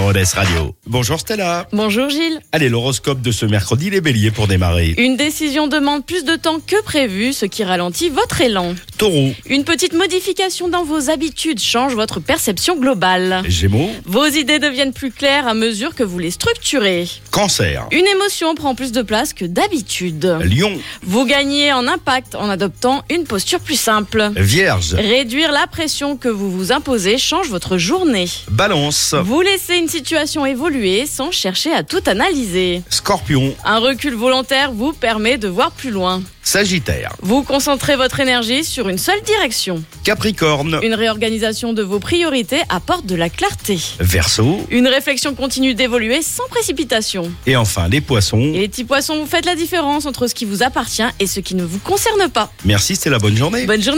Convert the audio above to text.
ODS Radio. Bonjour Stella. Bonjour Gilles. Allez, l'horoscope de ce mercredi, les béliers pour démarrer. Une décision demande plus de temps que prévu, ce qui ralentit votre élan. Taureau. Une petite modification dans vos habitudes change votre perception globale. Gémeaux. Vos idées deviennent plus claires à mesure que vous les structurez. Cancer. Une émotion prend plus de place que d'habitude. Lion. Vous gagnez en impact en adoptant une posture plus simple. Vierge. Réduire la pression que vous vous imposez change votre journée. Balance. Vous laissez une situation évoluer sans chercher à tout analyser. Scorpion. Un recul volontaire vous permet de voir plus loin. Sagittaire. Vous concentrez votre énergie sur une seule direction. Capricorne. Une réorganisation de vos priorités apporte de la clarté. Verseau. Une réflexion continue d'évoluer sans précipitation. Et enfin, les poissons. Et les petits poissons, vous faites la différence entre ce qui vous appartient et ce qui ne vous concerne pas. Merci, c'était la bonne journée. Bonne journée.